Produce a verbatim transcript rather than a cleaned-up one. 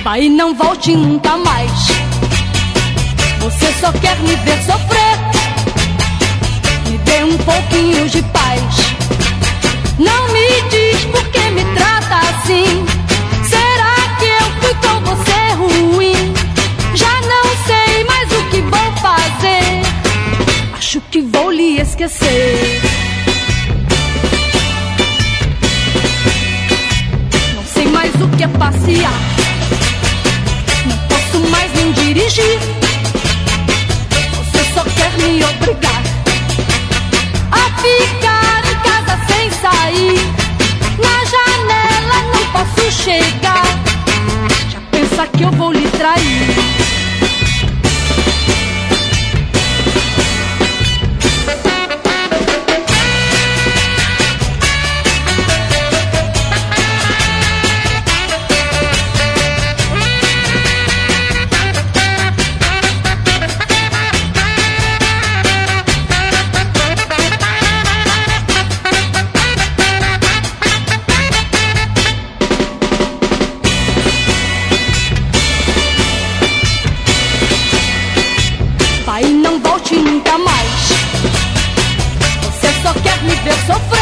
Vai e não volte nunca mais. Você só quer me ver sofrer. Me dê um pouquinho de paz. Não me diz por que me trata assim. Será que eu fui com você ruim? Já não sei mais o que vou fazer. Acho que vou lhe esquecer. Não sei mais o que é passear. Não posso mais nem dirigir. Você só quer me obrigar a ficar em casa sem sair. Na janela não posso chegar. Já pensa que eu vou lhe trair. Vai e não volte nunca mais. Você só quer me ver sofrer.